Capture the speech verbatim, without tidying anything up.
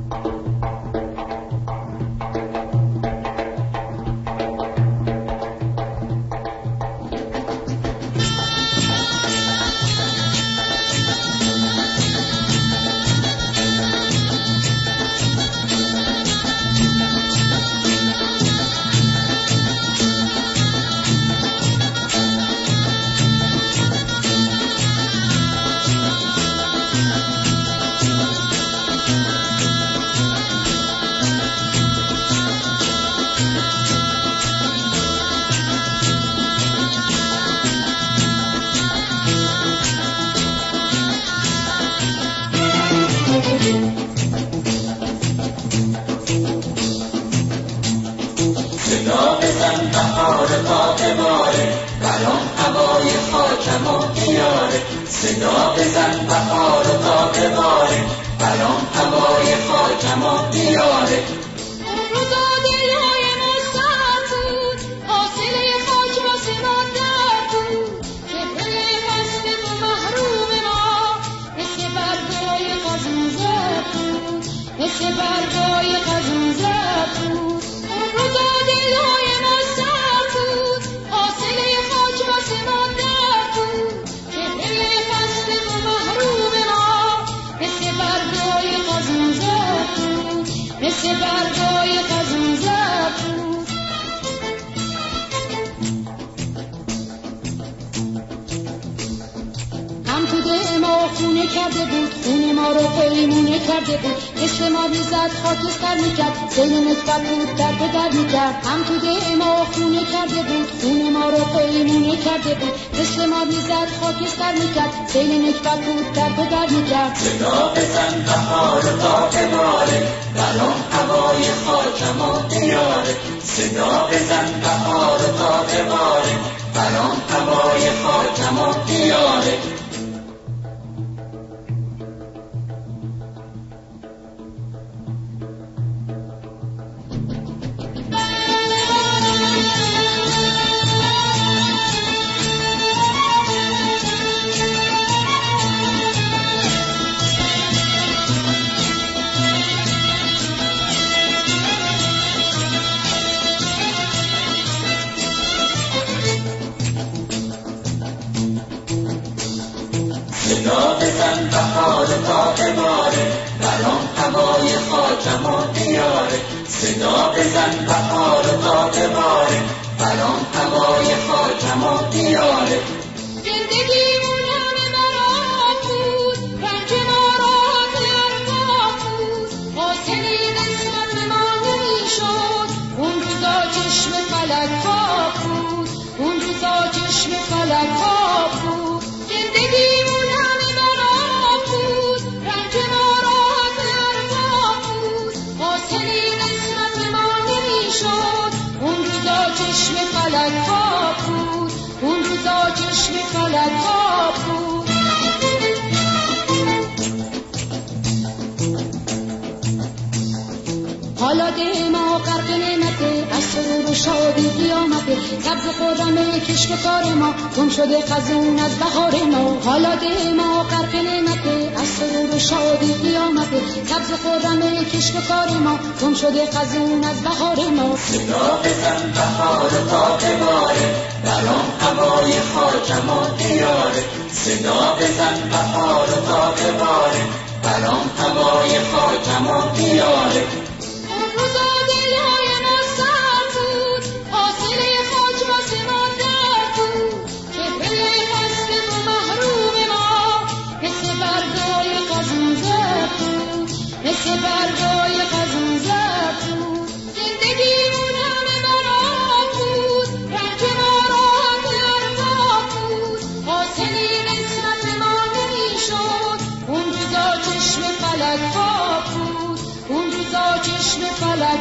صدا بزن بهار باغ ماره، برام هوای خاکم و بیاره. صدا بزن بهار باغ ماره، برام هوای خاکم و بیاره. مثل برگای قزون زد بود، اون روزا دلهای ما سرد بود. حاصل خاک واسه ما درد بود، چهره فصل و محروم ما. مثل برگای قزون زد بود، مثل برگای قزون زد بود. هم تو ده ما خونه کرده بود، خونه ما رو پیمونه کرده بود. مثل ما میزد خاکستر میکرد، سیل نکبت بود در به در میکرد. هم تو ده ما خونه کرده بود، خونه ما رو پیمونه کرده بود. مثل ما میزد خاکستر میکرد، سیل نکبت بود در به در میکرد. صدا بزن بهار باغ ماره، برام هوای خاکم و بیاره. صدا بزن بهار باغ ماره، برام هوای خاکم و بیاره. صدا بزن بهار باغ ماره، برام هوای خاکم و بیاره. صدا بزن بهار باغ ماره، برام هوای خاکم و بیاره. زندگیمون همه مراد بود، رنج ما راحت ارباب بود. حاصلی قسمت ما نمیشد، اون روزا چشم فلک خواب بود، اون روزا چشم فلک خواب بود. زندگیمون همه مراد بود، رنج ما راحت ارباب بود. حاصلی قسمت ما نمیشد، اون روزا چشم فلک خواب بود، اون روزا چشم فلک خواب بود. حالا ده ما غرق نعمته، از سرور و شادی قیامته. سبز خرم کشک کار ما، گم شده خزون از بهار ما. حالا ده ما غرق نعمته، از سرور و شادی قیامته. سبز خرم کشک کار ما، گم شده خزون از بهار ما. صدا بزن بهار باغ ماره، برام هوای خاکم و بیاره. صدا بزن بهار باغ ماره، برام هوای خاکم و بیاره. اون روزا دلهای ما سرد بود، حاصل خاک واسه ما درد بود. چهره فصل و محروم ما، مثل برگای قزون زد بود، مثل برگای قزون زد بود. زندگیمون همه مراد بود، رنج ما راحت ارباب بود. حاصلی قسمت ما نمیشد، اون روزا چشم فلک خواب بود، اون روزا چشم فلک